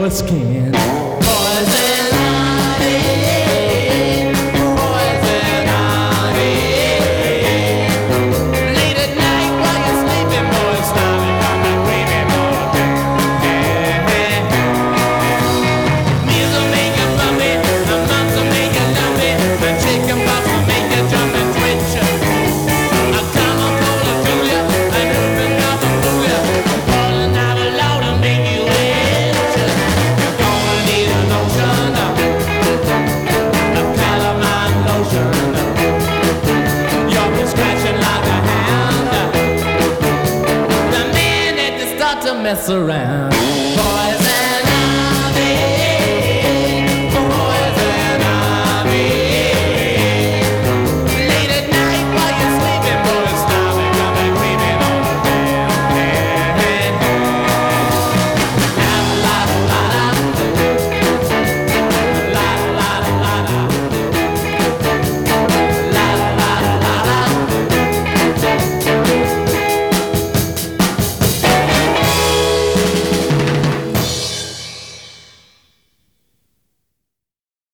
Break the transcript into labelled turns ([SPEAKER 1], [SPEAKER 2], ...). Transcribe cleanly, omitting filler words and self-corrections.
[SPEAKER 1] your skin. Poison ivy, poison ivy. Late at night while you're sleeping, boy, stop it, come and creepy, boy. Meals will make you bumpy, the months will make you lumpy, the chicken pox will make you jump and twitch. A common cold will do ya, an open up will fool ya. Poison ivy loud and make you itch. You're gonna need a lotion, a calamine lotion. You've been scratching like a hound the minute you start to mess around. Poison